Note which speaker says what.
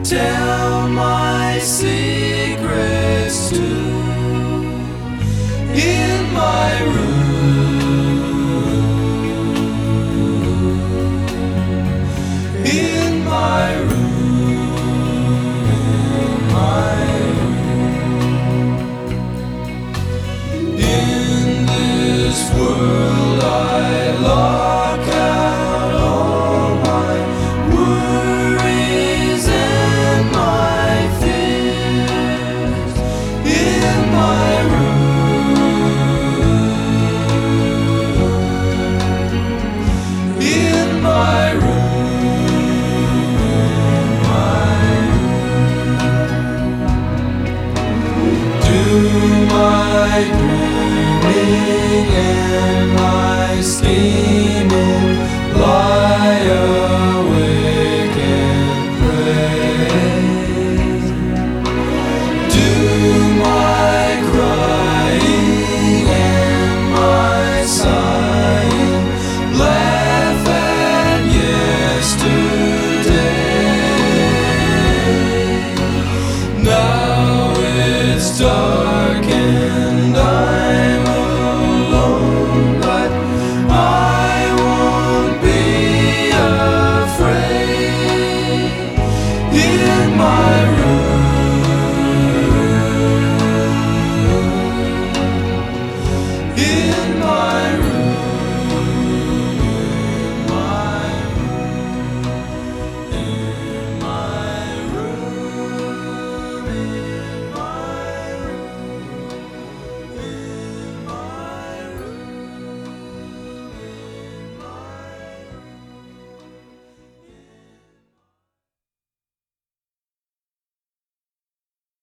Speaker 1: tell my secrets too in my room, in my room, in my room. In this world I lock out all my worries and my fears in my room, in my room, in my room. Do my dreaming and my scheming, lie awake and pray. Do my crying and my sighing, laugh at yesterday. Now it's dark and I'm alone, but I won't be afraid in my